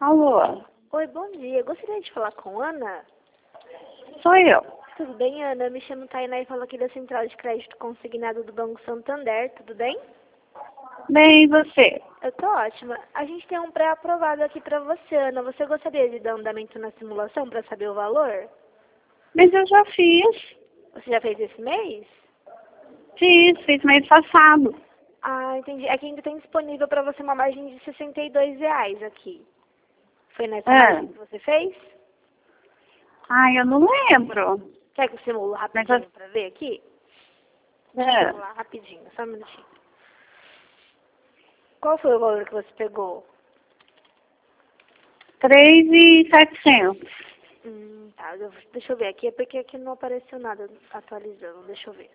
Alô, Oi, bom dia. Gostaria de falar com Ana? sou eu. Tudo bem, Ana? Eu me chamo Tainá e falo aqui da Central de Crédito Consignado do Banco Santander. Tudo bem? Bem, e você? Eu tô ótima. A gente tem um pré-aprovado aqui pra você, Ana. Você gostaria de dar andamento na simulação para saber o valor? Mas eu já fiz. Você já fez esse mês? Fiz mês passado. Ah, entendi. Aqui ainda tem disponível para você uma margem de R$ 62 aqui. Foi nessa margem que você fez? Ai, eu não lembro. Quer que eu simulo Mas rapidinho pra ver aqui? é, Vamos lá, rapidinho, só um minutinho. Qual foi o valor que você pegou? 3.700. Tá. Deixa eu ver aqui, é porque aqui não apareceu nada atualizando. Deixa eu ver.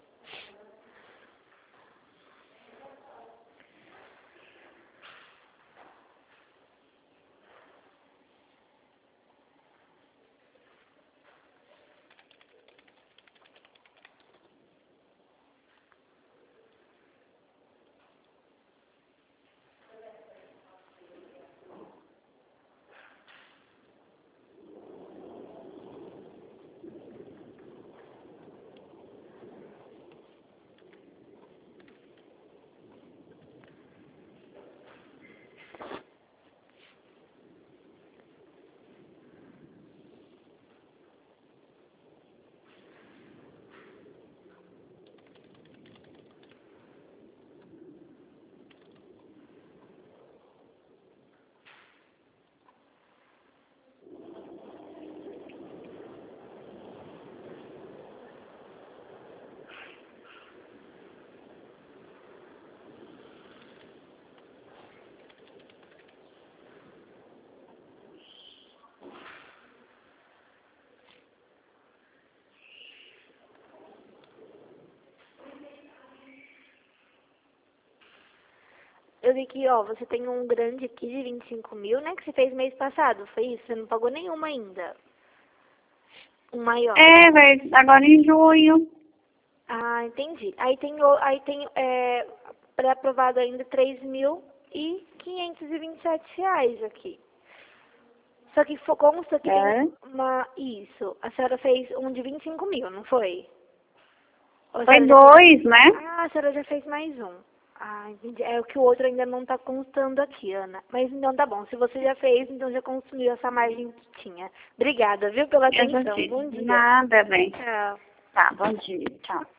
Eu vi que, ó, você tem um grande aqui de 25 mil, né? Que você fez mês passado, foi isso? Você não pagou nenhuma ainda. Um maior. Vai agora em junho. Ah, entendi. Aí tem pré-aprovado ainda R$ 3.527 aqui. Só que consta que tem isso. A senhora fez um de 25 mil, não foi? Ou a Foi senhora já fez... 2, né? Ah, a senhora já fez mais um. Ah, entendi. É o que o outro ainda não tá constando aqui, Ana. Mas então tá bom. Se você já fez, então já consumiu essa margem que tinha. Obrigada, viu, pela Eu já atenção. fiz. Bom dia. Nada, bem. Tchau. Tá, bom dia. Tchau.